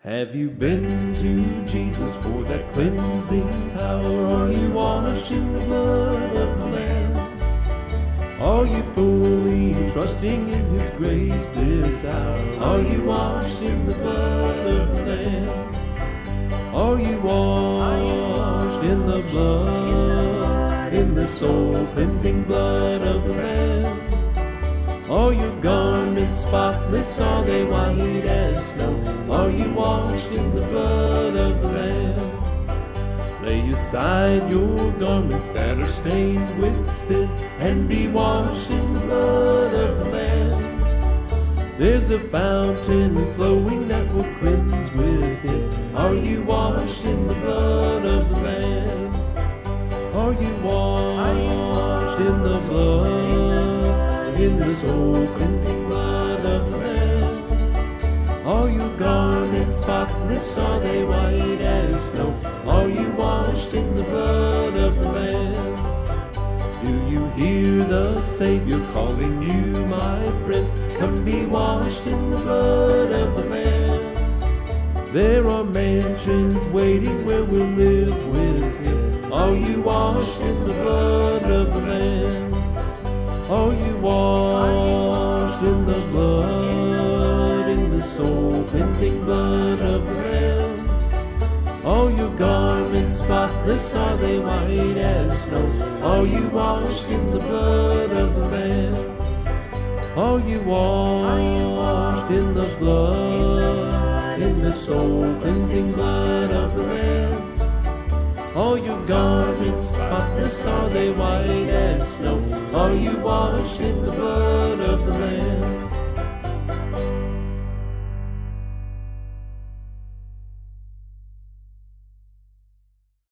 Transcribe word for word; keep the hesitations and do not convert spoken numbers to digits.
Have you been to Jesus for that cleansing power? Are you washed in the blood of the Lamb? Are you fully trusting in His grace this hour? Are you washed in the blood of the Lamb? Are you washed in the blood, in the soul cleansing blood of the Lamb? Are your garments spotless? Are they white as snow? Are you washed in the blood of the Lamb? Lay aside your garments that are stained with sin and be washed in the blood of the Lamb. There's a fountain flowing that will cleanse within. Are you washed in the blood of the Lamb? Are you washed in the blood, in the soul cleansing blood of the Lamb? Are your garments spotless? Are they white as snow? Are you washed in the blood of the Lamb? Do you hear the Savior calling you, my friend? Come be washed in the blood of the Lamb. There are mansions waiting where we'll live with Him. Are you washed in the blood of the Lamb? Are you washed in the blood, in the soul cleansing blood of the Lamb? Are your garments spotless? Are they white as snow? Are you washed in the blood of the Lamb? Are you washed in the blood, in the soul cleansing blood of the Lamb? Are your garments spotless? Are they white as snow? Are you washed in the blood of the Lamb?